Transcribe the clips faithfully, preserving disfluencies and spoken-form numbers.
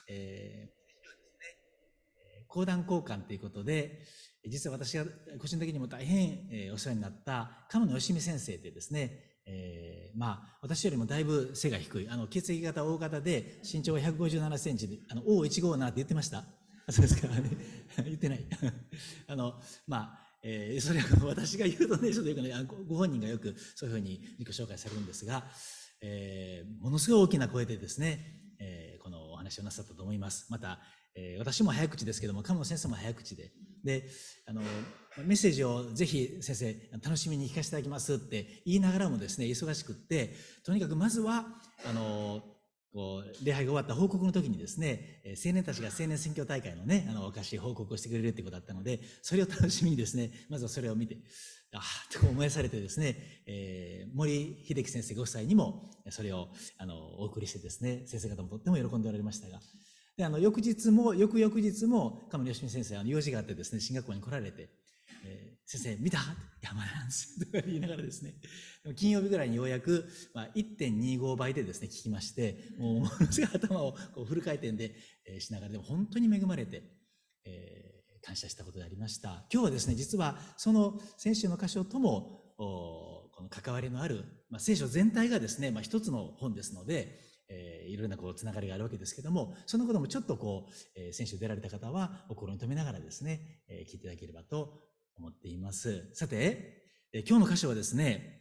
えー講談交換ということで、実は私が個人的にも大変、えー、お世話になった鴨野義美先生でですね、えー、まあ私よりもだいぶ背が低い、あの血液型 O 型で身長がひゃくごじゅうななセンチで、あの オーひゃくごじゅうななって言ってました？そうですかね。言ってない。あのまあ、えー、それは私が言うとね、ちょっとよくね、ご本人がよくそういうふうに自己紹介されるんですが、えー、ものすごい大きな声でですね、えー、このお話をなさったと思います。また、えー、私も早口ですけども、鴨野先生も早口で、で、あの、メッセージをぜひ先生、楽しみに聞かせていただきますって言いながらもですね、忙しくって、とにかくまずは、あの、こう礼拝が終わった報告の時にですね、青年たちが青年選挙大会のね、あのお菓子報告をしてくれるってことだったので、それを楽しみにですね、まずはそれを見て、ああと思いされてですね、えー、森秀樹先生ご夫妻にもそれをあのお送りしてですね、先生方もとっても喜んでおられましたが、であの翌日も翌々日も鴨野義美先生は用事があってですね、進学校に来られて、えー、先生見た？いや、まだなんですよとか言いながらですね、金曜日ぐらいにようやく、まあ、いってんにご 倍でですね聞きまして、もうものすごい頭をこうフル回転で、えー、しながら、でも本当に恵まれて、えー、感謝したことでありました。今日はですね、実はその先週の箇所ともこの関わりのある、まあ、聖書全体がですね、まあ、一つの本ですので、えー、いろんなこうつながりがあるわけですけども、そのこともちょっとこう、えー、先週出られた方は心に留めながらですね、えー、聞いていただければと思っています。さて、えー、今日の箇所はですね、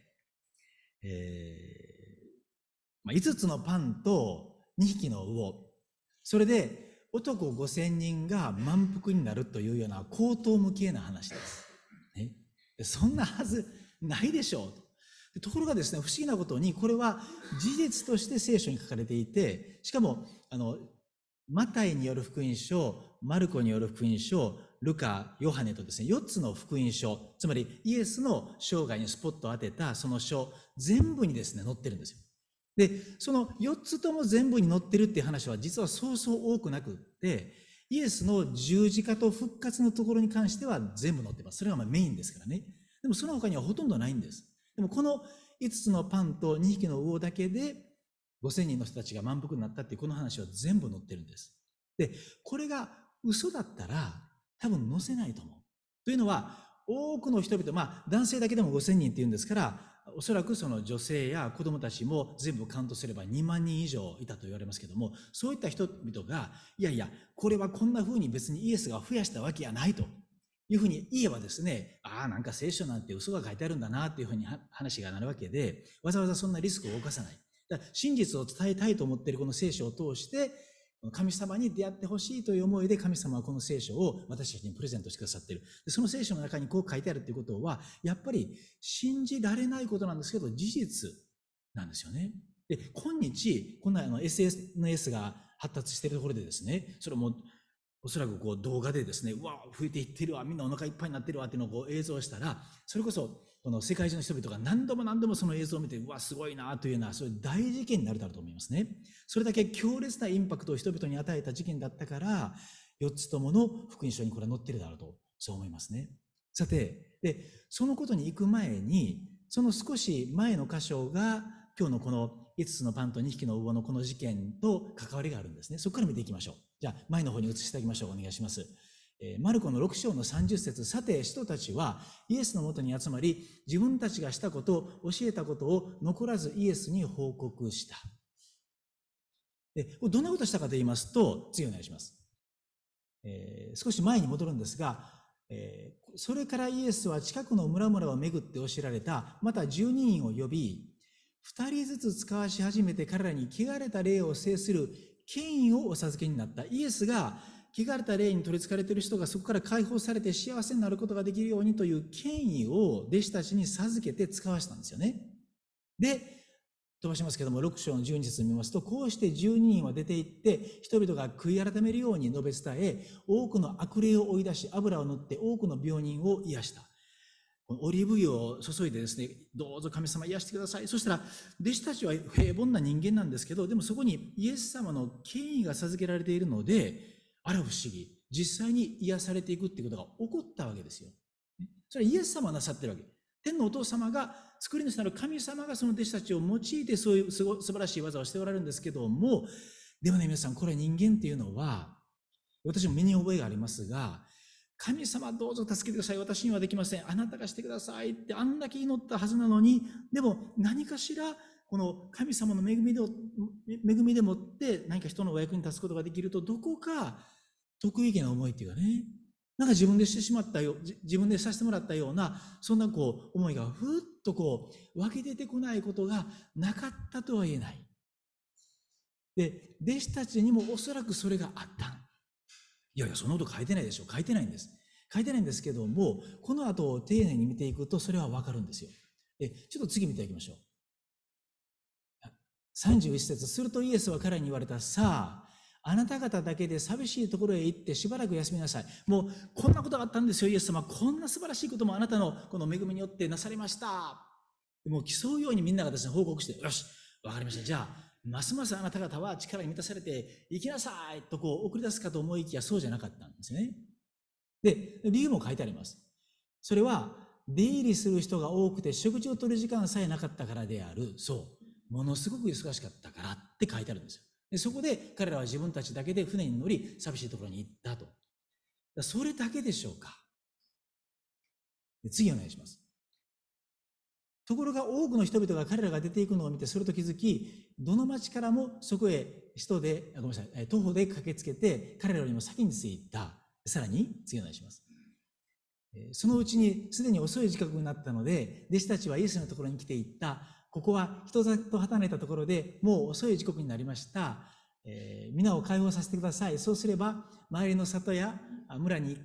えーまあ、いつつのパンとにひきの魚、それで男ごせんにんが満腹になるというような高等無形な話です、ね、そんなはずないでしょう。ところがですね、不思議なことにこれは事実として聖書に書かれていて、しかもあのマタイによる福音書、マルコによる福音書、ルカ、ヨハネとですね、よっつの福音書、つまりイエスの生涯にスポットを当てたその書全部にですね載ってるんですよ。で、そのよっつとも全部に載ってるっていう話は実はそうそう多くなくって、イエスの十字架と復活のところに関しては全部載ってます。それがまあメインですからね。でもその他にはほとんどないんです。でもこのいつつのパンとにひきの魚だけでごせんにんの人たちが満腹になったっていうこの話は全部載ってるんです。で、これが嘘だったら多分載せないと思う。というのは、多くの人々、まあ男性だけでもごせんにんっていうんですから、おそらくその女性や子供たちも全部カウントすればにまんにん以上いたと言われますけども、そういった人々が、いやいや、これはこんな風に別にイエスが増やしたわけやないというふうに言えばですね、ああ、なんか聖書なんて嘘が書いてあるんだなっていうふうに話がなるわけで、わざわざそんなリスクを冒さない。だから真実を伝えたいと思っているこの聖書を通して、神様に出会ってほしいという思いで神様はこの聖書を私たちにプレゼントしてくださっている。その聖書の中にこう書いてあるということは、やっぱり信じられないことなんですけど、事実なんですよね。で、今日、こんなあの エスエヌエス が発達しているところでですね、それもおそらくこう動画でですね、うわ、増えていってるわ、みんなお腹いっぱいになってるわっていうのをこう映像したら、それこそこの世界中の人々が何度も何度もその映像を見て、うわ、すごいなというような、そういう大事件になるだろうと思いますね。それだけ強烈なインパクトを人々に与えた事件だったから、よっつともの福音書にこれは載ってるだろうと、そう思いますね。さて、で、そのことに行く前に、その少し前の箇所が、今日のこのいつつのパンとにひきの魚のこの事件と関わりがあるんですね。そこから見ていきましょう。じゃあ、前の方に移していただきましょう。お願いします。えー、マルコのろく章のさんじゅっ節、さて、人たちはイエスのもとに集まり、自分たちがしたこと、教えたことを残らずイエスに報告した。で、どんなことしたかと言いますと、次お願いします。えー、少し前に戻るんですが、えー、それからイエスは近くの村々を巡って教えられた、またじゅうににんを呼び、二人ずつ使わし始めて彼らに汚れた霊を制する権威をお授けになった。イエスが汚れた霊に取り憑かれている人がそこから解放されて幸せになることができるようにという権威を弟子たちに授けて使わしたんですよね。で、飛ばしますけども、ろく章のじゅうに節を見ますと、こうしてじゅうににんは出て行って、人々が悔い改めるように述べ伝え、多くの悪霊を追い出し、油を塗って多くの病人を癒した。オリーブ油を注いでですね、どうぞ神様癒してください。そしたら、弟子たちは平凡な人間なんですけど、でもそこにイエス様の権威が授けられているので、あら不思議、実際に癒されていくっていうことが起こったわけですよ。それはイエス様がなさってるわけ。天のお父様が、作り主なる神様がその弟子たちを用いてそういう素晴らしい技をしておられるんですけども、 でもね、皆さん、これ人間っていうのは、私も身に覚えがありますが、神様どうぞ助けてください。私にはできません。あなたがしてくださいってあんだけ祈ったはずなのに、でも何かしら、この神様の恵みで、恵みでもって何か人のお役に立つことができると、どこか得意げな思いっていうかね、なんか自分でしてしまったよ、自分でさせてもらったような、そんなこう思いがふっとこう湧き出てこないことがなかったとは言えない。で、弟子たちにもおそらくそれがあった。いやいや、そのこと書いてないでしょ。書いてないんです。書いてないんですけども、この後を丁寧に見ていくとそれはわかるんですよ。で、ちょっと次見ていきましょう。さんじゅういち節、するとイエスは彼に言われた。さあ、あなた方だけで寂しいところへ行ってしばらく休みなさい。もうこんなことがあったんですよ、イエス様。こんな素晴らしいこともあなたのこの恵みによってなされました。もう競うようにみんながですね、報告して、よし、わかりました。じゃあ、ますますあなた方は力に満たされて行きなさいとこう送り出すかと思いきや、そうじゃなかったんですね。で、理由も書いてあります。それは、出入りする人が多くて食事を取る時間さえなかったからである。そう。ものすごく忙しかったからって書いてあるんですよ。でそこで彼らは自分たちだけで船に乗り、寂しいところに行ったと。それだけでしょうか。で次お願いします。ところが多くの人々が彼らが出ていくのを見て、それと気づき、どの町からもそこへ人で、ごめんなさい、徒歩で駆けつけて、彼らよりも先に着いた。さらに、次お願いします。そのうちにすでに遅い時刻になったので、弟子たちはイエスのところに来ていった。ここは人里離れたところで、もう遅い時刻になりました。えー、皆を解放させてください。そうすれば、周りの里や村に行って、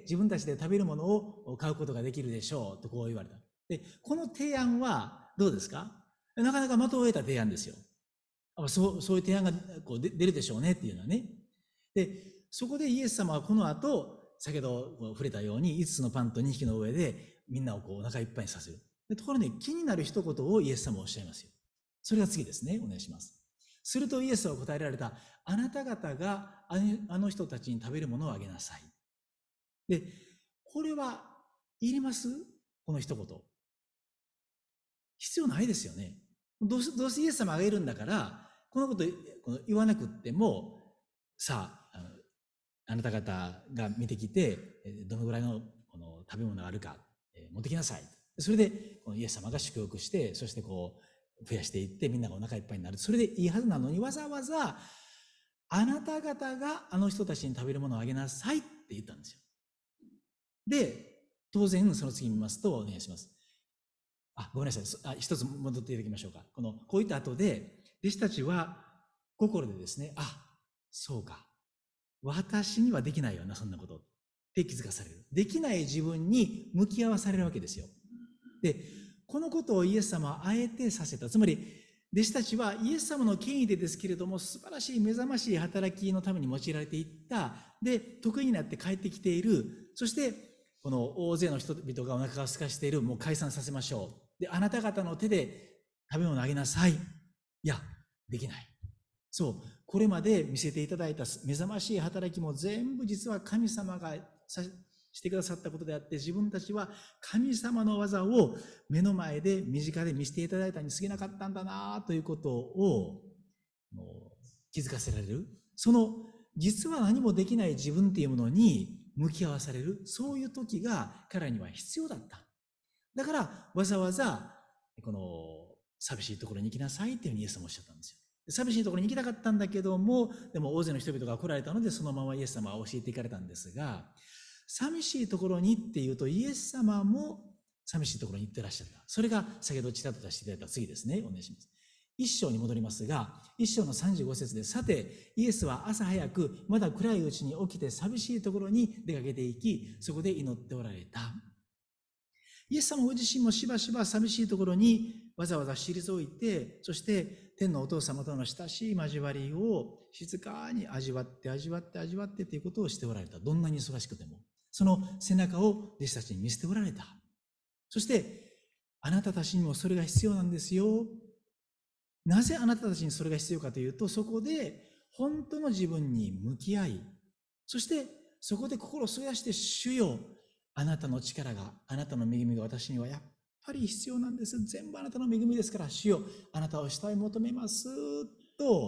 自分たちで食べるものを買うことができるでしょう。とこう言われた。で、この提案はどうですか？なかなか的を得た提案ですよ。そう、そういう提案がこう出るでしょうねっていうのはね。で、そこでイエス様はこの後、先ほど触れたようにいつつのパンとにひきの上でみんなをこうお腹いっぱいにさせる。でところで、ね、気になる一言をイエス様はおっしゃいますよ。それが次ですね。お願いします。するとイエスは答えられた。あなた方があの人たちに食べるものをあげなさい。で、これはいります？この一言。必要ないですよね。どうせ、どうせイエス様あげるんだから、このこと言わなくっても、さあ、あのあなた方が見てきて、どのぐらいのこの食べ物があるか、えー、持ってきなさい。それで、このイエス様が祝福して、そしてこう、増やしていって、みんながお腹いっぱいになる。それでいいはずなのに、わざわざ、あなた方があの人たちに食べるものをあげなさいって言ったんですよ。で、当然、その次見ますと、お願いします。あ、ごめんなさい。あ、一つ戻っていただきましょうか。この、こういった後で、弟子たちは心でですね、あ、そうか。私にはできないよな、そんなことって気づかされる。できない自分に向き合わされるわけですよ。で、このことをイエス様はあえてさせた。つまり、弟子たちはイエス様の権威でですけれども、素晴らしい目覚ましい働きのために用いられていった。で、得意になって帰ってきている。そして、この大勢の人々がお腹が空かしている。もう解散させましょう。で、あなた方の手で食べ物をあげなさい。いや、できない。そう、これまで見せていただいた目覚ましい働きも全部実は神様がしてくださったことであって、自分たちは神様の技を目の前で身近で見せていただいたに過ぎなかったんだなということを気づかせられる。その実は何もできない自分っていうものに向き合わされる、そういう時が彼らには必要だった。だからわざわざこの寂しいところに行きなさいっていうふうにイエス様おっしゃったんですよ。寂しいところに行きたかったんだけども、でも大勢の人々が来られたので、そのままイエス様は教えていかれたんですが、寂しいところにっていうと、イエス様も寂しいところに行ってらっしゃった。それが先ほどちらっと出していただいた次ですね。お願いします。一章に戻りますが、一章のさんじゅうご節で、さて、イエスは朝早く、まだ暗いうちに起きて寂しいところに出かけていき、そこで祈っておられた。イエス様ご自身もしばしば寂しいところにわざわざ退いて、そして天のお父様との親しい交わりを静かに味わって味わって味わってということをしておられた。どんなに忙しくても。その背中を弟子たちに見せておられた。そして、あなたたちにもそれが必要なんですよ。なぜあなたたちにそれが必要かというと、そこで本当の自分に向き合い、そしてそこで心を添やして主よ、あなたの力が、あなたの恵みが私にはやっぱり必要なんです。全部あなたの恵みですから、主よ、あなたを慕い求めますと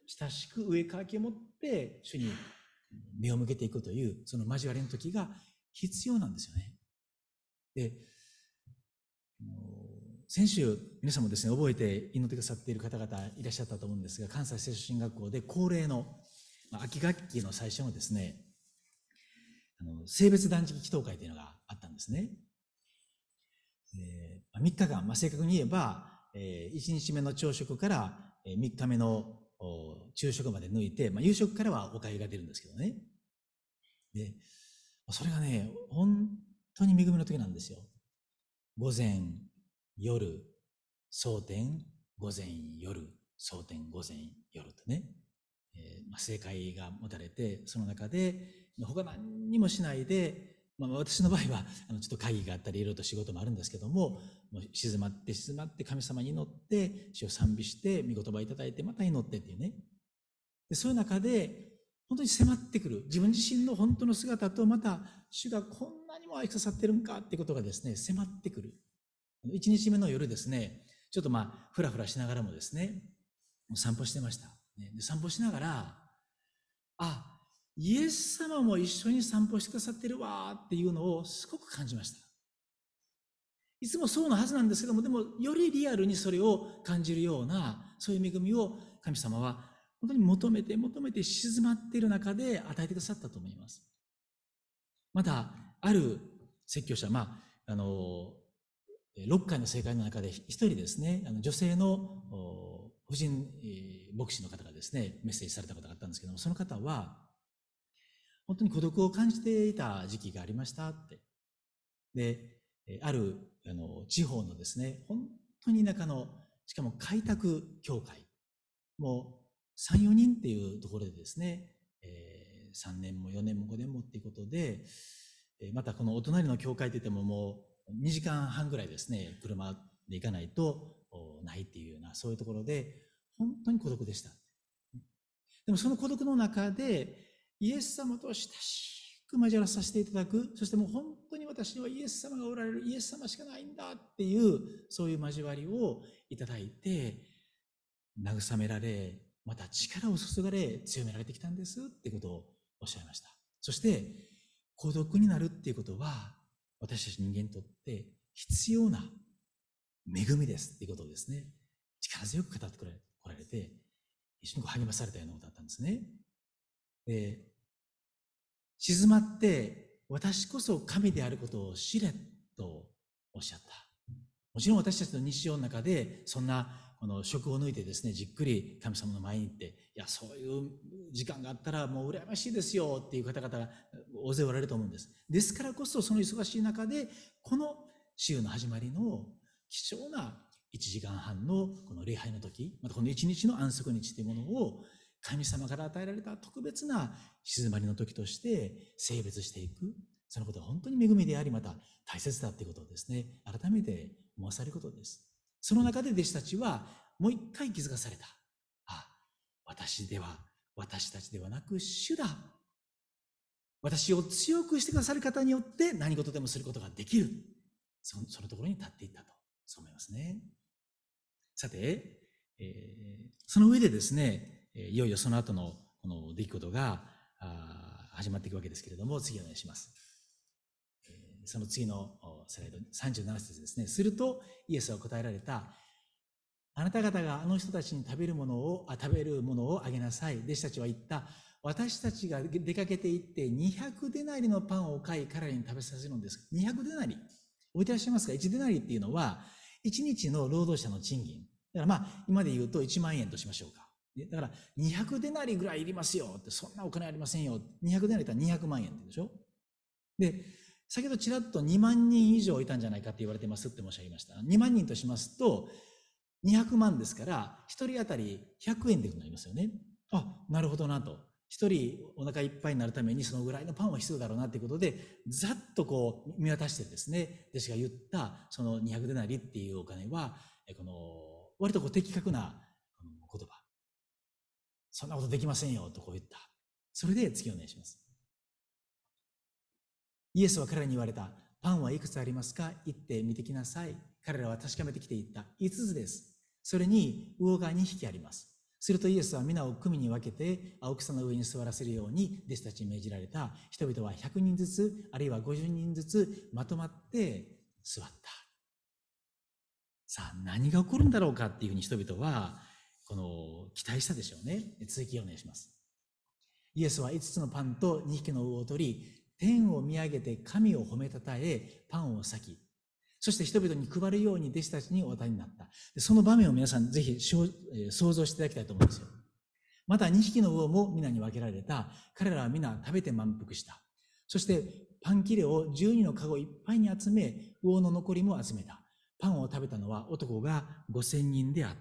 親しく上かきを持って主に目を向けていくという、その交わりの時が必要なんですよね。で、先週皆さんもですね、覚えて祈ってくださっている方々いらっしゃったと思うんですが、関西聖書進学校で恒例の、まあ、秋学期の最初のですね、あの性別断食祈祷会というのがあったんですね。えー、みっかかん、まあ、正確に言えば、えー、いちにちめの朝食からみっかめの昼食まで抜いて、まあ、夕食からはお粥が出るんですけどね。で、それがね、本当に恵みの時なんですよ。午前、夜、蒼天、午前、夜、蒼天、午前、夜とね、えーまあ、正解が持たれて、その中で他何にもしないで、まあ、私の場合はあのちょっと会議があったりいろいろと仕事もあるんですけども、もう静まって静まって神様に祈って主を賛美して御言葉いただいてまた祈ってっていうね。でそういう中で本当に迫ってくる自分自身の本当の姿と、また主がこんなにも愛くださってるんかっていうことがですね、迫ってくる。いちにちめの夜ですね、ちょっとまあふらふらしながらもですね、散歩してました。で散歩しながら、あ、イエス様も一緒に散歩してくださってるわっていうのをすごく感じました。いつもそうなはずなんですけども、でもよりリアルにそれを感じるような、そういう恵みを神様は本当に求めて求めて静まっている中で与えてくださったと思います。またある説教者、まああのろっかいの正解の中で一人ですね、あの女性の婦人牧師の方がですね、メッセージされたことがあったんですけども、その方は本当に孤独を感じていた時期がありましたって。で、あるあの地方のですね、本当に田舎の、しかも開拓教会、もうさん、よにんっていうところでですね、えー、さんねんもよねんもごねんもっていうことで、またこのお隣の教会といってももうにじかんはんぐらいですね、車で行かないとないっていうような、そういうところで本当に孤独でした。でもその孤独の中でイエス様と親しく交わらさせていただく、そしてもう本当に私にはイエス様がおられる、イエス様しかないんだっていう、そういう交わりをいただいて、慰められ、また力を注がれ、強められてきたんですっていうことをおっしゃいました。そして孤独になるっていうことは、私たち人間にとって必要な恵みですっていうことをですね、力強く語ってこられて、一緒に励まされたようなことだったんですね。で、静まって私こそ神であることを知れとおっしゃった。もちろん私たちの日常の中でそんなこの職を抜いてですね、じっくり神様の前に行って、いや、そういう時間があったらもう羨ましいですよっていう方々が大勢おられると思うんです。ですからこそ、その忙しい中でこの週の始まりの貴重ないちじかんはんのこの礼拝の時、またこのいちにちの安息日というものを神様から与えられた特別な静まりの時として性別していく。そのことは本当に恵みであり、また大切だということをですね、改めて思わされることです。その中で弟子たちはもう一回気づかされた。あ、私では、私たちではなく主だ。私を強くしてくださる方によって何事でもすることができる。その、そのところに立っていったと、そう思いますね。さて、えー、その上でですね、いよいよその後のこの出来事が始まっていくわけですけれども、次お願いします。その次のスライド、さんじゅうなな節ですね。するとイエスは答えられた。あなた方があの人たちに食べるものを、あ食べるものをあげなさい。弟子たちは言った。私たちが出かけて行ってにひゃくデナリのパンを買い彼らに食べさせるのです。にひゃくデナリ。覚えていらっしゃいますか？いちデナリっていうのはいちにちの労働者の賃金。だからまあ今で言うといちまんえんとしましょうか。だからにひゃくデナリぐらいいりますよって、そんなお金ありませんよ。にひゃくデナリってにひゃくまんえんってでしょ。で、先ほどちらっとにまんにん以上いたんじゃないかって言われてますって申し上げました。にまんにんとしますとにひゃくまんですからひとり当たりひゃくえんでなりますよね。あ、なるほどなと。一人お腹いっぱいになるためにそのぐらいのパンは必要だろうなということで、ざっとこう見渡してですね、弟子が言ったそのにひゃくデナリっていうお金は、この割とこう的確な言葉。そんなことできませんよとこう言った。それで次お願いします。イエスは彼らに言われた。パンはいくつありますか？行って見てきなさい。彼らは確かめてきて言った。いつつです。それに魚がにひきあります。 するとイエスは皆を組に分けて青草の上に座らせるように弟子たちに命じられた。人々はひゃくにんずつあるいはごじゅうにんずつまとまって座った。さあ何が起こるんだろうかっていうふうに人々はこの期待したでしょうね。続きをお願いします。イエスはいつつのパンとにひきの魚を取り、天を見上げて神を褒めたたえパンを裂き、そして人々に配るように弟子たちにお与えになった。その場面を皆さんぜひ想像していただきたいと思うんですよ。またにひきの魚も皆に分けられた。彼らは皆食べて満腹した。そしてパン切れをじゅうにのかごいっぱいに集め、魚の残りも集めた。パンを食べたのは男がごせんにんであった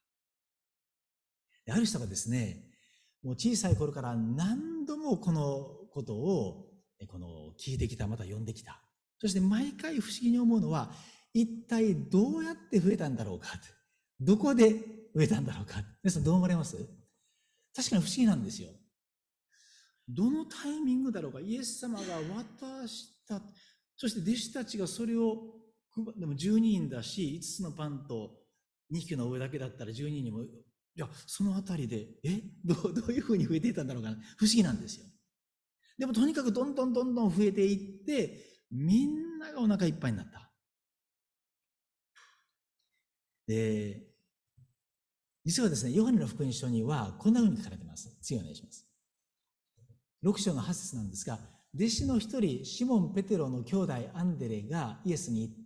。ある人がですね、もう小さい頃から何度もこのことをこの聞いてきた、また読んできた。そして毎回不思議に思うのは、一体どうやって増えたんだろうか、どこで増えたんだろうか。皆さんどう思われます？確かに不思議なんですよ。どのタイミングだろうか。イエス様が渡した、そして弟子たちがそれを、でもじゅうにんだし、いつつのパンとにひきの上だけだったらじゅうにんにも、いや、そのあたりで、えどう、どういうふうに増えていたんだろうかな。不思議なんですよ。でもとにかくどんどんどんどん増えていって、みんながお腹いっぱいになった。で、実はですね、ヨハネの福音書にはこんなふうに書かれています。次お願いします。ろく章のはち節なんですが、弟子の一人、シモン・ペテロの兄弟アンデレがイエスに言った。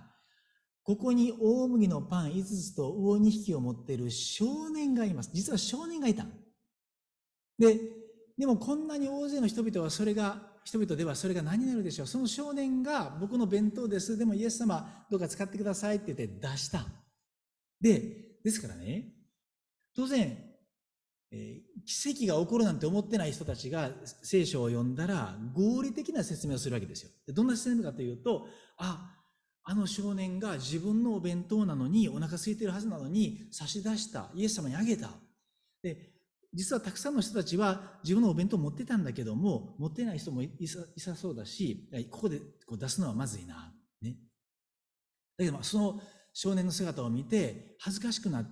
ここに大麦のパンいつつと魚にひきを持っている少年がいます。実は少年がいた。で、でもこんなに大勢の人々はそれが、人々ではそれが何になるでしょう。その少年が僕の弁当です。でもイエス様どうか使ってくださいって言って出した。で、ですからね、当然、えー、奇跡が起こるなんて思ってない人たちが聖書を読んだら合理的な説明をするわけですよ。どんな説明かというと、あ、あの少年が自分のお弁当なのにお腹空いてるはずなのに差し出した。イエス様にあげた。で、実はたくさんの人たちは自分のお弁当を持ってたんだけども、持ってない人もいさ、いさそうだし、ここでこう出すのはまずいな。ね。だけどその少年の姿を見て恥ずかしくなって、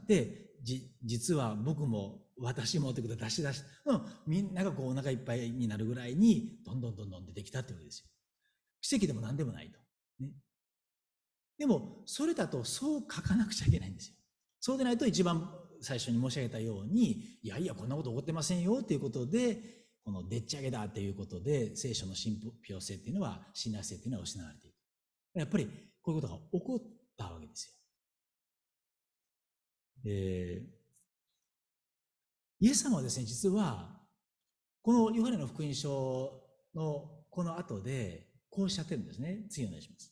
じ、実は僕も私もということで出し出し、うん、みんながこうお腹いっぱいになるぐらいにどんどんどんどん出てきたってわけですよ。奇跡でも何でもないと。ね。でも、それだとそう書かなくちゃいけないんですよ。そうでないと一番最初に申し上げたように、いやいや、こんなこと起こってませんよということで、このでっち上げだということで、聖書の信憑性っていうのは、信頼性っていうのは失われていく。やっぱりこういうことが起こったわけですよ。えー、イエス様はですね、実は、このヨハネの福音書のこの後で、こうおっしゃってるんですね。次お願いします。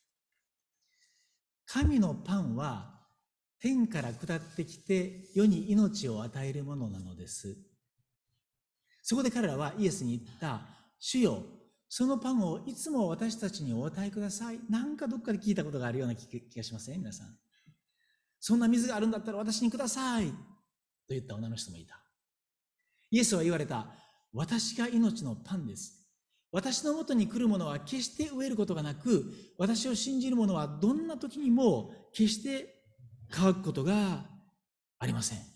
神のパンは天から下ってきて世に命を与えるものなのです。そこで彼らはイエスに言った。主よ、そのパンをいつも私たちにお与えください。なんかどっかで聞いたことがあるような気がしません？皆さん。そんな水があるんだったら私にください。と言った女の人もいた。イエスは言われた。私が命のパンです。私のもとに来る者は決して飢えることがなく、私を信じる者はどんな時にも決して乾くことがありません。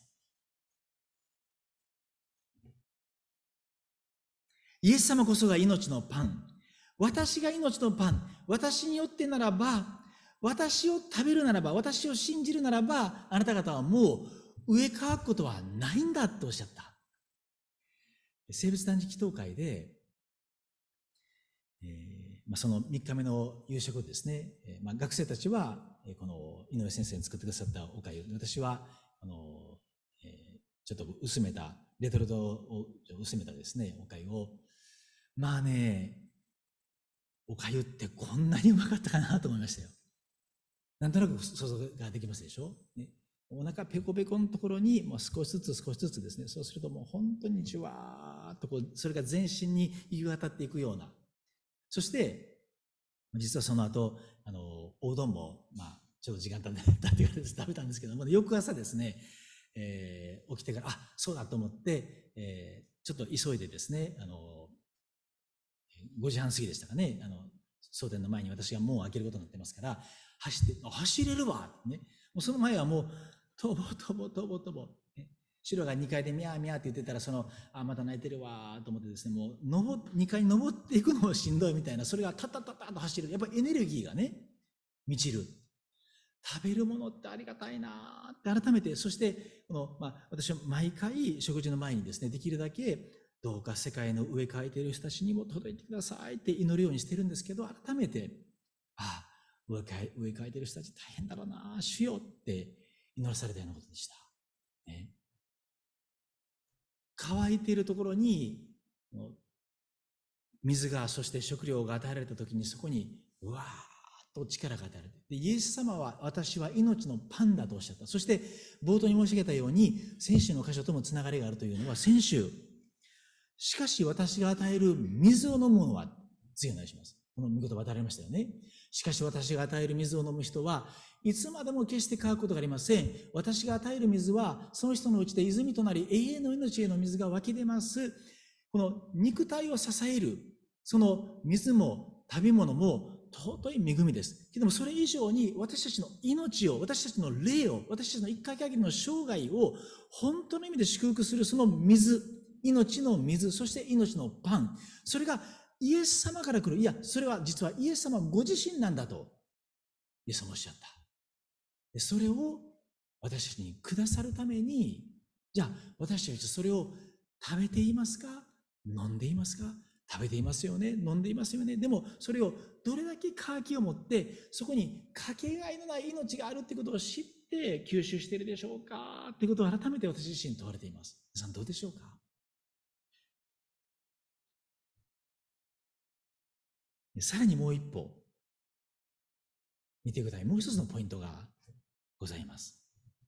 イエス様こそが命のパン。私が命のパン。私によってならば、私を食べるならば、私を信じるならば、あなた方はもう飢え乾くことはないんだとおっしゃった。生物断食祷会で、えーまあ、そのみっかめの夕食ですね、えーまあ、学生たちはこの井上先生に作ってくださったお粥、私はあの、えー、ちょっと薄めたレトルトを薄めたですねお粥を、まあね、お粥ってこんなにうまかったかなと思いましたよ。なんとなく想像ができますでしょ、ね、お腹ペコペコのところにもう少しずつ少しずつですね、そうするともう本当にじわーっとこうそれが全身に行き渡っていくような、そして実はその後あのおうどんも、まあ、ちょっと時間経ったっていう食べたんですけども、翌朝ですね、えー、起きてからあそうだと思って、えー、ちょっと急いでですね、あのごじはん過ぎでしたかね、あの蒼天の前に私が門を開けることになってますから走って走れるわ、ね、もうその前はもうとぼとぼとぼとぼ、ね、 白がにかいでミャーミャーって言ってたら、その、あ、また泣いてるわと思ってですね、もう、登にかいに登っていくのもしんどいみたいな、それがタッタッタッタッと走る。やっぱりエネルギーがね、満ちる。食べるものってありがたいなって改めて、そして、この、まあ、私は毎回食事の前にですね、できるだけ、どうか世界の上書いている人たちにも届いてくださいって祈るようにしてるんですけど、改めて、ああ、上書い、上書いている人たち大変だろうな、主よって祈らされたようなことでした。ね、乾いているところに、水が、そして食料が与えられたときに、そこに、うわーっと力が与えられて、でイエス様は、私は命のパンだとおっしゃった。そして、冒頭に申し上げたように、先週の箇所ともつながりがあるというのは、先週、しかし私が与える水を飲むのは、次お願いします。この御言葉与えられましたよね。しかし私が与える水を飲む人はいつまでも決して乾くことがありません。私が与える水はその人のうちで泉となり永遠の命への水が湧き出ます。この肉体を支えるその水も食べ物も尊い恵みです。けどもそれ以上に私たちの命を、私たちの霊を、私たちの一回限りの生涯を本当の意味で祝福するその水、命の水、そして命のパン、それがイエス様から来る。いや、それは実はイエス様ご自身なんだと、イエス様おっしゃった。でそれを私たちにくださるために、じゃあ私たちはそれを食べていますか？飲んでいますか？食べていますよね。飲んでいますよね。でもそれをどれだけ渇きを持って、そこにかけがえのない命があるってことを知って吸収しているでしょうかってことを改めて私自身問われています。皆さんどうでしょうか？さらにもう一歩見てください。もう一つのポイントがございます。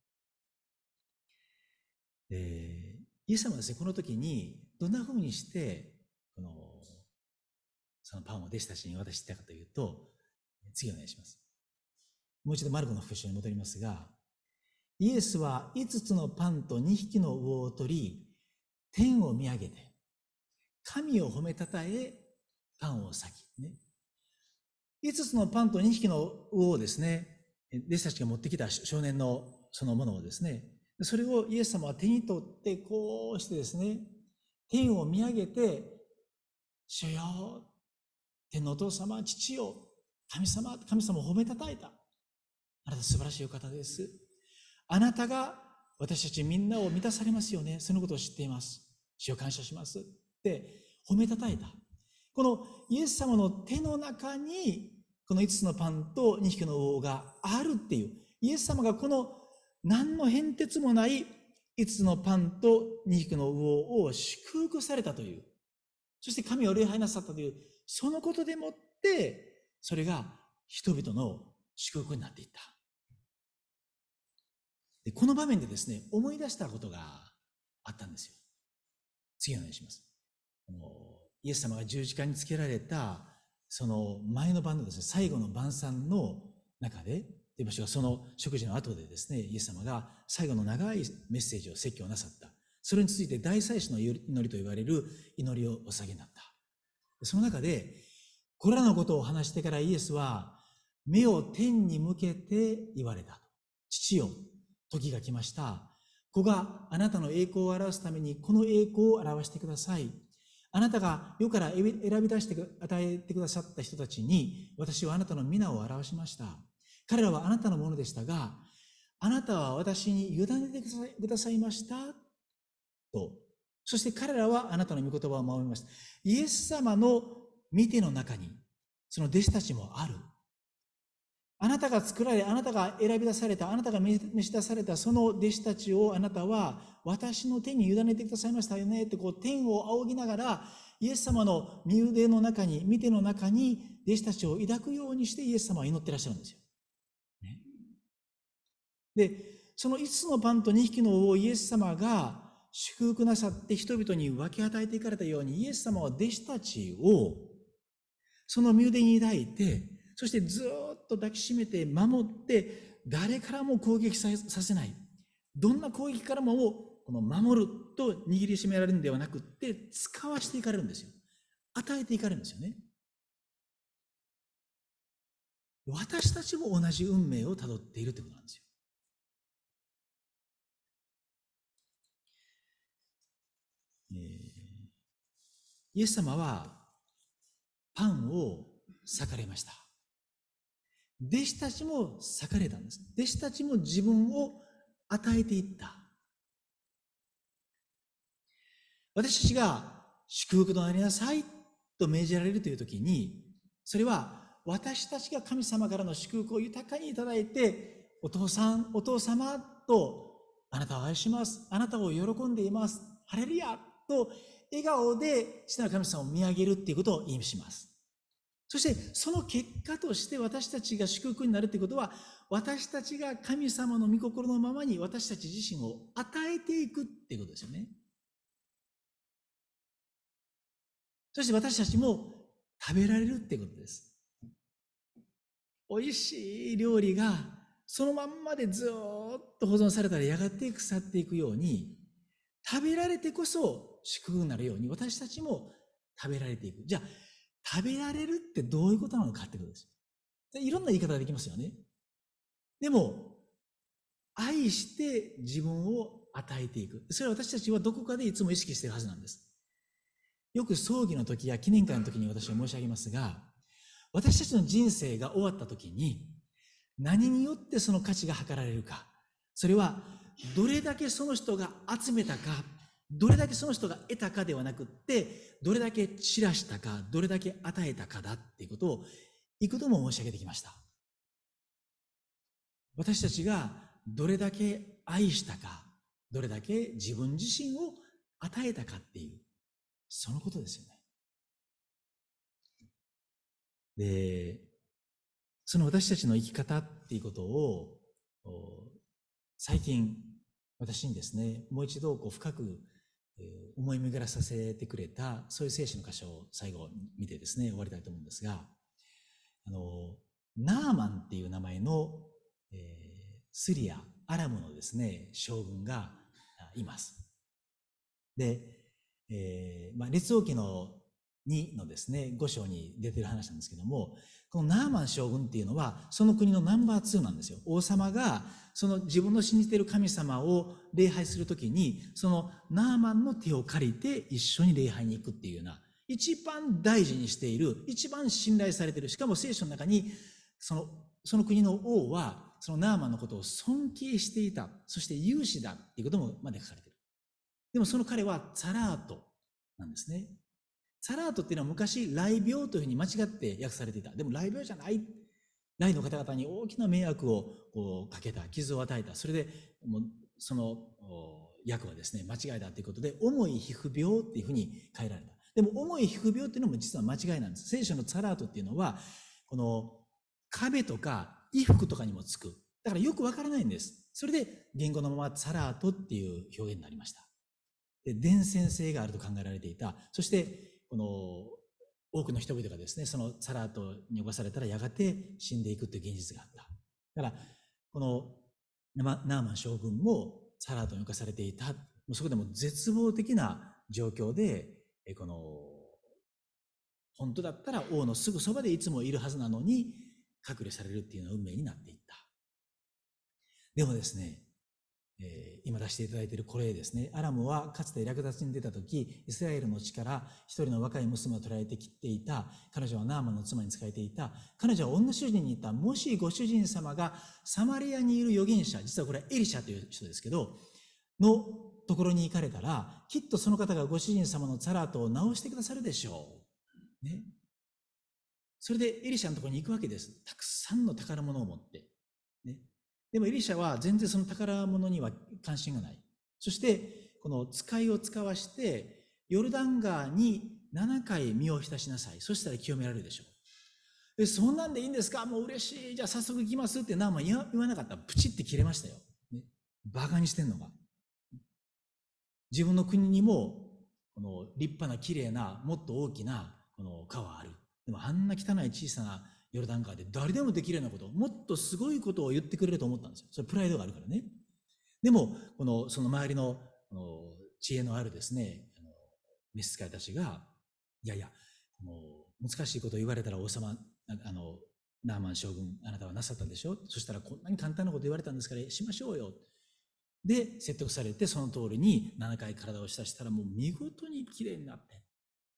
えー、イエス様はですね、この時にどんな風にしてこのそのパンを弟子たちに渡していたかというと、次お願いします。もう一度マルコの復習に戻りますが、イエスはいつつのパンとにひきの魚を取り、天を見上げて神を褒めたたえパンを裂き、ね、いつつのパンとにひきの魚をですね、弟子たちが持ってきた少年のそのものをですね、それをイエス様は手に取ってこうしてですね、天を見上げて、主よ、天のお父様、父よ、神様、神様を褒めたたえた。あなた素晴らしいお方です。あなたが私たちみんなを満たされますよね。そのことを知っています。主を感謝します。って褒めたたえた。このイエス様の手の中にこのいつつのパンとにひきの魚があるっていう、イエス様がこの何の変哲もないいつつのパンとにひきの魚を祝福されたという、そして神を礼拝なさったという、そのことでもってそれが人々の祝福になっていった。でこの場面でですね、思い出したことがあったんですよ。次お願いします。あのイエス様が十字架につけられたその前の晩のですね、最後の晩餐の中で、という場所がその食事の後でですね、イエス様が最後の長いメッセージを説教なさった。それについて大祭司の祈りと言われる祈りをお下げになった。その中でこれらのことを話してからイエスは目を天に向けて言われた。父よ、時が来ました。子があなたの栄光を表すためにこの栄光を表してください。あなたが世から選び出して与えてくださった人たちに私はあなたの皆を表しました。彼らはあなたのものでしたが、あなたは私に委ねてくださいましたと。そして彼らはあなたの御言葉を守りました。イエス様の御手の中にその弟子たちもある。あなたが作られ、あなたが選び出された、あなたが召し出されたその弟子たちをあなたは私の手に委ねてくださいましたよねってこう天を仰ぎながらイエス様の身腕の中に、御手の中に弟子たちを抱くようにしてイエス様は祈ってらっしゃるんですよ。ね、で、そのいつつのパンとにひきの魚をイエス様が祝福なさって人々に分け与えていかれたように、イエス様は弟子たちをその身腕に抱いて、そしてずっと抱きしめて守って、誰からも攻撃させない。どんな攻撃からもこの守ると握りしめられるんではなくって、使わしていかれるんですよ。与えていかれるんですよね。私たちも同じ運命をたどっているということなんですよ。 イエス様はパンを裂かれました。弟子たちも裂かれたんです。弟子たちも自分を与えていった。私たちが祝福となりなさいと命じられるという時に、それは私たちが神様からの祝福を豊かにいただいて、お父さん、お父様と、あなたを愛します。あなたを喜んでいます。ハレルヤと笑顔で父なる神様を見上げるっていうことを意味します。そしてその結果として私たちが祝福になるということは、私たちが神様の御心のままに私たち自身を与えていくっていうことですよね。そして私たちも食べられるっていうことです。美味しい料理がそのまんまでずーっと保存されたらやがて腐っていくように、食べられてこそ祝福になるように私たちも食べられていく。じゃあ食べられるってどういうことなのかってことです。いろんな言い方ができますよね。でも愛して自分を与えていく。それは私たちはどこかでいつも意識しているはずなんです。よく葬儀の時や記念会の時に私は申し上げますが、私たちの人生が終わった時に何によってその価値が測られるか。それはどれだけその人が集めたか、どれだけその人が得たかではなくって、どれだけ散らしたか、どれだけ与えたかだっていうことを幾度も申し上げてきました。私たちがどれだけ愛したか、どれだけ自分自身を与えたかっていう、そのことですよね。で、その私たちの生き方っていうことを、最近私にですね、もう一度こう深く思い巡らさせてくれた、そういう聖書の箇所を最後見てですね、終わりたいと思うんですが、あの、ナーマンっていう名前の、えー、スリア、アラムのですね、将軍がいます。で、えー、まあ、列王記のにのですね、ご章に出てる話なんですけども、このナーマン将軍っていうのは、その国のナンバーツーなんですよ。王様が、その自分の信じている神様を礼拝するときに、そのナーマンの手を借りて一緒に礼拝に行くっていうような、一番大事にしている、一番信頼されている、しかも聖書の中に、その、その国の王は、そのナーマンのことを尊敬していた、そして勇士だっていうこともまで書かれている。でもその彼はツァラートなんですね。ツァラートっていうのは昔、雷病というふうに間違って訳されていた。でも雷病じゃない。雷の方々に大きな迷惑をこうかけた、傷を与えた。それで、もうその訳はですね、間違いだということで、重い皮膚病っていうふうに変えられた。でも、重い皮膚病っていうのも実は間違いなんです。聖書のツァラートっていうのは、この壁とか衣服とかにもつく。だからよくわからないんです。それで、言語のままツァラートっていう表現になりました。で、伝染性があると考えられていた。そして、この多くの人々がですね、そのツァラートに侵されたらやがて死んでいくという現実があった。だから、このナーマン将軍もツァラートに侵されていた。もうそこでも絶望的な状況で、この、本当だったら王のすぐそばでいつもいるはずなのに、隔離されるっていうような運命になっていった。でもですね、えー、今出していただいているこれですね。アラムはかつて略奪に出た時、イスラエルの地から一人の若い娘を捕らえてきていた。彼女はナーマンの妻に仕えていた。彼女は女主人に言った。もしご主人様がサマリアにいる預言者、実はこれはエリシャという人ですけど、のところに行かれたら、きっとその方がご主人様のツァラートを直してくださるでしょう。ね。それでエリシャのところに行くわけです。たくさんの宝物を持って。ね。でもエリシャは全然その宝物には関心がない。そしてこの使いを使わしてヨルダン川にななかい身を浸しなさい。そしたら清められるでしょう。え、そんなんでいいんですか？もう嬉しい。じゃあ早速行きますってナーマン言わなかったらプチって切れましたよ。ね、バカにしてんのが。自分の国にもこの立派な綺麗なもっと大きなこの川ある。でもあんな汚い小さなヨルダン川で誰でもできるようなこと、もっとすごいことを言ってくれると思ったんですよ。それプライドがあるからね。でも、この、その周りの、この知恵のあるですね、あの召使いたちが、いやいや、この難しいことを言われたら王様、あの、ナーマン将軍、あなたはなさったでしょ？そしたらこんなに簡単なこと言われたんですからしましょうよ。で、説得されてその通りにななかい体を浸したらもう見事に綺麗になって。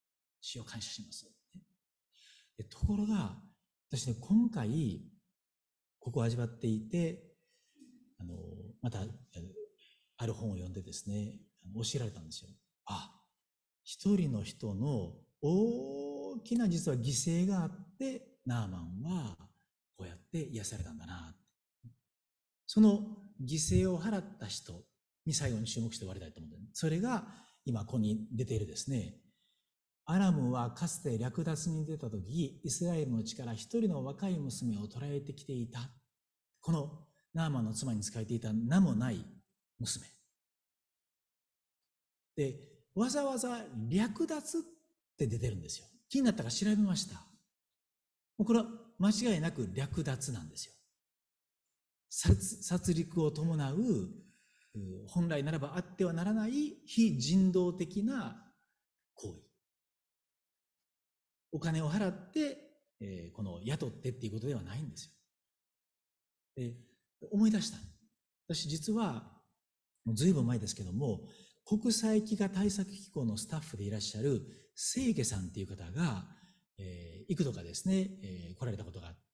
主を感謝します。でところが、私ね、今回、ここを味わっていて、あの、また、ある本を読んでですね、教えられたんですよ。あ、一人の人の大きな実は犠牲があって、ナーマンはこうやって癒されたんだな。その犠牲を払った人に最後に注目して終わりたいと思うんです。それが今ここに出ているですね、アラムはかつて略奪に出た時、イスラエルの地から一人の若い娘を捕らえてきていた。このナーマンの妻に仕えていた名もない娘。で、わざわざ略奪って出てるんですよ。気になったから調べました。これは間違いなく略奪なんですよ。殺、殺戮を伴う、本来ならばあってはならない非人道的な行為。お金を払って、えー、この雇ってっていうことではないんですよ。で、思い出した。私実は、もうずいぶん前ですけども、国際飢餓対策機構のスタッフでいらっしゃる清家さんっていう方が、えー、幾度かですね、えー、来られたことがあって、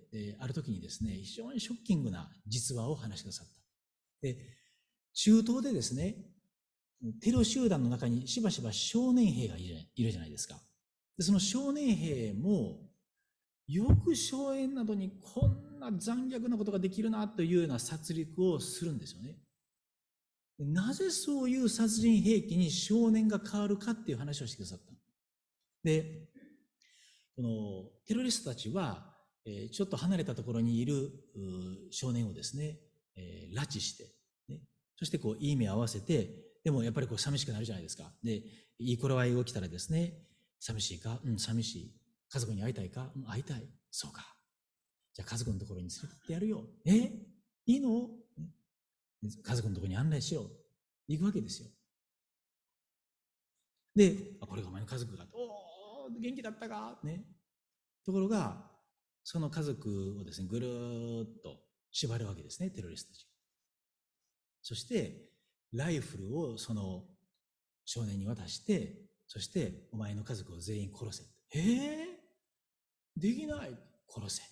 で、ある時にですね、非常にショッキングな実話を話してくださった。で、中東でですね、テロ集団の中にしばしば少年兵がいるじゃないですか。で、その少年兵も、よく荘園などにこんな残虐なことができるなというような殺戮をするんですよね。なぜそういう殺人兵器に少年が変わるかっていう話をしてくださった。で、このテロリストたちは、えー、ちょっと離れたところにいる少年をですね、えー、拉致して、ね、そしてこういい目を合わせて、でもやっぱりこう寂しくなるじゃないですか。で、いい頃合いが起きたらですね、寂しいか？うん、寂しい。家族に会いたいか？うん、会いたい。そうか。じゃあ家族のところに連れてってやるよ。え？いいの？家族のところに案内しよう。行くわけですよ。で、あ、これがお前の家族か。おー、元気だったかね。ところが、その家族をですね、ぐるーっと縛るわけですね、テロリストたち。そして、ライフルをその少年に渡して、そして、お前の家族を全員殺せ。えー、できない。殺せ。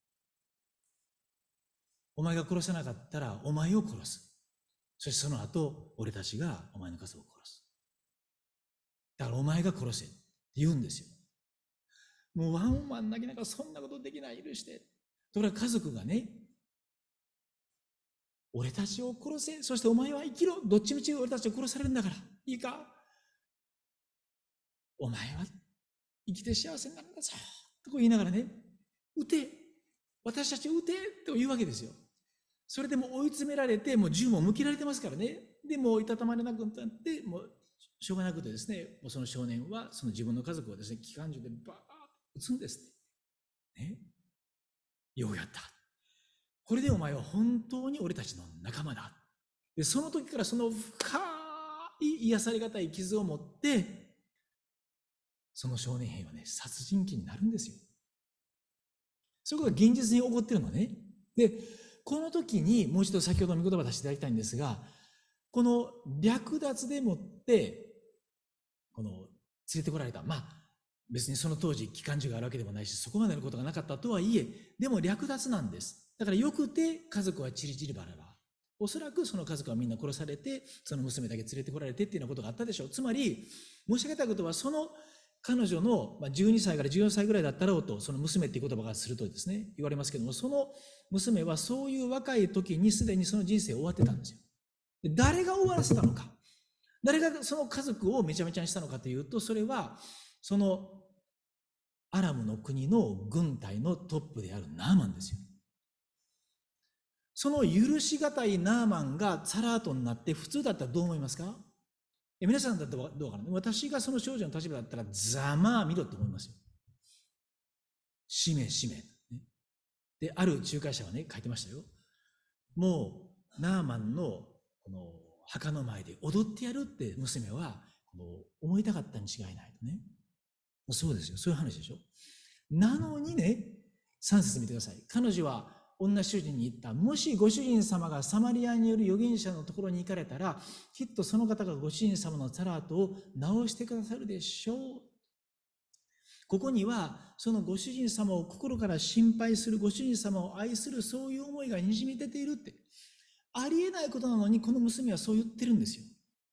お前が殺さなかったら、お前を殺す。そしてその後、俺たちがお前の家族を殺す。だからお前が殺せって言うんですよ。もうワンワン泣きながらそんなことできない、許して。ところが家族がね、俺たちを殺せ、そしてお前は生きろ、どっちみち俺たちを殺されるんだから、いいか、お前は生きて幸せになるんだぞ、とこう言いながらね、撃て、私たちを撃てと言うわけですよ。それでも追い詰められて、もう銃も向けられてますからね。でもいたたまれなくなって、もうしょうがなくてですね、もうその少年はその自分の家族をですね、機関銃でバーッと撃つんですって。ね。ようやった。これでお前は本当に俺たちの仲間だ。で、その時からその深い癒されがたい傷を持って、その少年兵はね、殺人鬼になるんですよ。そういうことが現実に起こってるのね。で、この時にもう一度先ほどの御言葉出していただきたいんですが、この略奪でもって、この連れてこられた。まあ、別にその当時機関銃があるわけでもないし、そこまでのことがなかったとはいえ、でも略奪なんです。だからよくて家族はチリチリバラバラ。おそらくその家族はみんな殺されて、その娘だけ連れてこられてっていうようなことがあったでしょう。つまり、申し上げたことは、その彼女のじゅうにさいからじゅうよんさいぐらいだったろうと、その娘っていう言葉がするとですね、言われますけども、その娘はそういう若い時にすでにその人生を終わってたんですよ。で、誰が終わらせたのか。誰がその家族をめちゃめちゃにしたのかというと、それは、そのアラムの国の軍隊のトップであるナーマンですよ。その許しがたいナーマンがサラートになって、普通だったらどう思いますか？え、皆さんだったらどうかな？私がその少女の立場だったら、ざまあ見ろって思いますよ。しめしめ。で、ある仲介者はね、書いてましたよ。もう、ナーマンのこの墓の前で踊ってやるって娘はこの思いたかったに違いないとね。そうですよ。そういう話でしょ。なのにね、さん節見てください。彼女は女主人に言った。もしご主人様がサマリアによる預言者のところに行かれたら、きっとその方がご主人様のサラートを直してくださるでしょう。 ここにはそのご主人様を心から心配する、ご主人様を愛する、そういう思いがにじみ出ているって。ありえないことなのにこの娘はそう言ってるんですよ。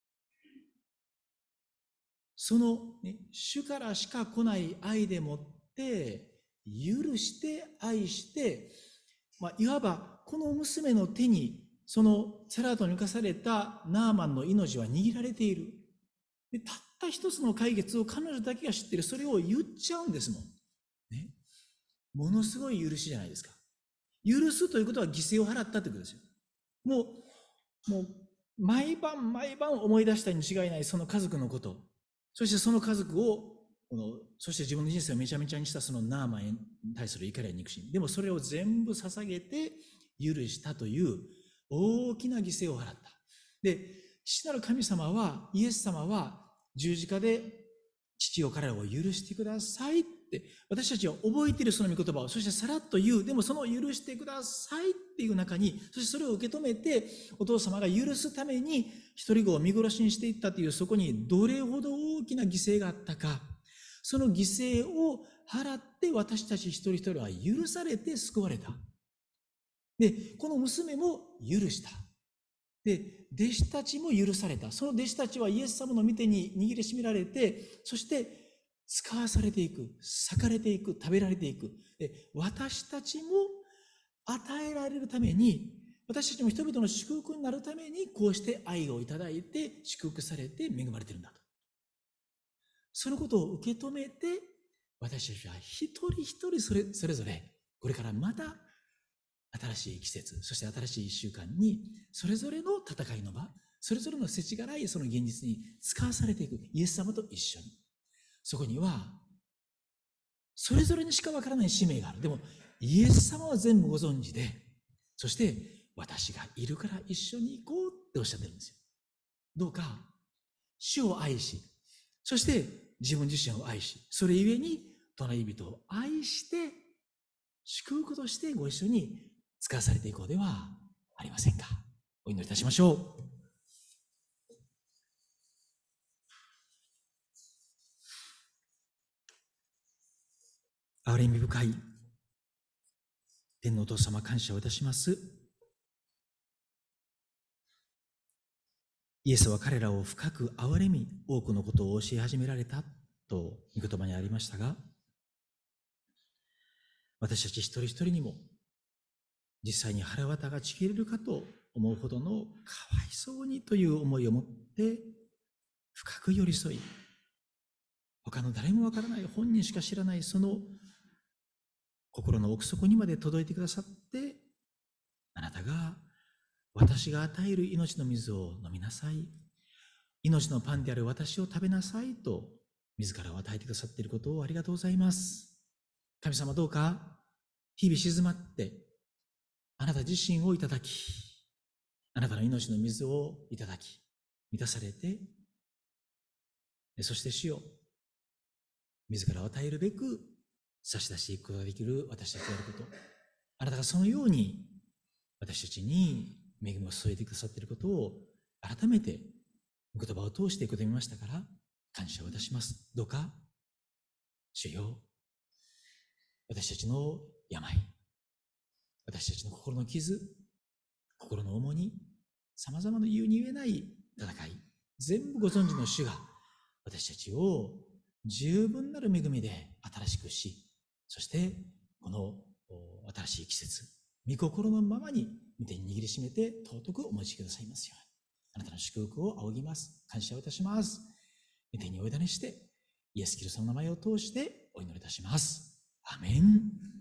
その、ね、主からしか来ない愛でもって許して愛して、まあ、いわばこの娘の手にそのサラートに浮かされたナーマンの命は握られている。でたった一つの解決を彼女だけが知っている。それを言っちゃうんですもん、ね、ものすごい許しじゃないですか。許すということは犠牲を払ったということですよ。もう、もう毎晩毎晩思い出したに違いないその家族のこと、そしてその家族をこのそして自分の人生をめちゃめちゃにしたそのナーマンに対する怒りや憎しみ、でもそれを全部捧げて許したという大きな犠牲を払った。で、父なる神様は、イエス様は十字架で父を彼らを許してくださいって私たちは覚えているその御言葉を、そしてさらっと言う。でもその許してくださいっていう中に、そしてそれを受け止めてお父様が許すために一人子を見殺しにしていったという、そこにどれほど大きな犠牲があったか、その犠牲を払って私たち一人一人は許されて救われた。で、この娘も許した。で、弟子たちも許された。その弟子たちはイエス様の御手に握りしめられて、そして使わされていく、裂かれていく、食べられていく。で、私たちも与えられるために、私たちも人々の祝福になるために、こうして愛をいただいて祝福されて恵まれているんだと。そのことを受け止めて、私たちは一人一人それ、それぞれ、これからまた新しい季節、そして新しい一週間に、それぞれの戦いの場、それぞれの世知辛いその現実に使わされていく。イエス様と一緒に。そこには、それぞれにしかわからない使命がある。でも、イエス様は全部ご存知で、そして、私がいるから一緒に行こうっておっしゃってるんですよ。どうか、主を愛し、そして自分自身を愛し、それゆえに隣人を愛して、祝福としてご一緒に使わされていこうではありませんか。お祈りいたしましょう。憐れみ深い天のお父様、感謝をいたします。イエスは彼らを深く憐れみ、多くのことを教え始められたと御言葉にありましたが、私たち一人一人にも実際に腹渡がちぎれるかと思うほどのかわいそうにという思いを持って深く寄り添い、他の誰もわからない本人しか知らないその心の奥底にまで届いてくださって、あなたが私が与える命の水を飲みなさい、命のパンである私を食べなさいと自らを与えてくださっていることをありがとうございます。神様、どうか日々静まってあなた自身をいただき、あなたの命の水をいただき満たされて、そして主よ、自らを与えるべく差し出していくことができる私たちであること、あなたがそのように私たちに恵みを注いでくださっていることを改めて御言葉を通して受け止めましたから感謝をいたします。どうか主よ、私たちの病、私たちの心の傷、心の重荷、さまざまな言うに言えない戦い、全部ご存知の主が私たちを十分なる恵みで新しくし、そしてこの新しい季節、御心のままに御手に握りしめて尊くお持ちくださいますように、あなたの祝福を仰ぎます。感謝をいたします。御手にお委ねしてイエス・キリストの名前を通してお祈りいたします。アメン。